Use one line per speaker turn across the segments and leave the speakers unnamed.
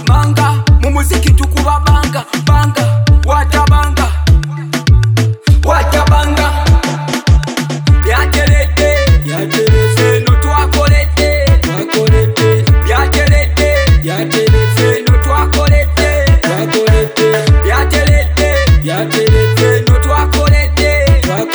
manga mu muziki tukuba banga banga watabanga byaterete no twakolete byaterete no twakolete byaterete no twakolete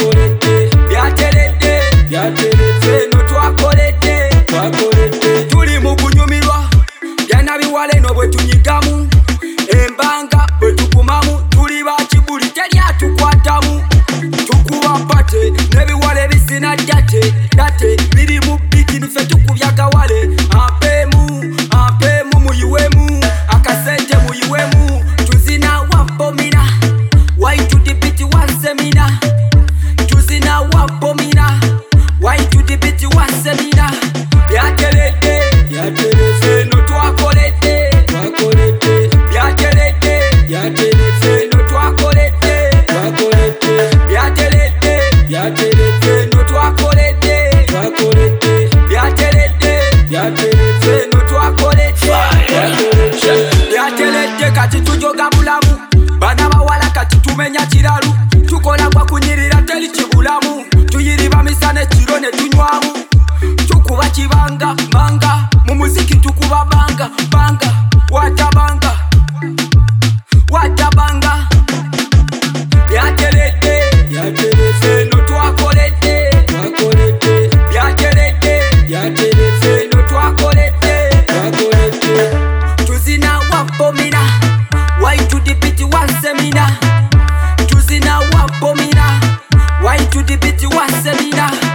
byaterete no twakolete tuli mu kunyumirwa byana biwale no bwe tunyigamu embanga bwe tukumamu tuli bakibuli teryatukwatamu tukuba pate nebiwale bisina date biri mu bikini fe tukubya gawale ampemu muyiwemu akasente muyiwemu tuzina wapomina why to the beat one seminar tuzina wapomina why to the beat one seminar byaterete no twakolete byaterete no twakolete byaterete no twakolete byaterete no twakolete byaterete kati tujoga bulamu bana bawala kati tumenya kiralu tukola kwa kunyirira teli kibulamu tuyiriba misane kiro ne tunywamu tukuba kibanga manga mu muziki tukuba banga watabanga byaterete no twakolete byaterete no twakolete tuzina wapomina why to the beat one seminar tuzina wapomina why to the beat one seminar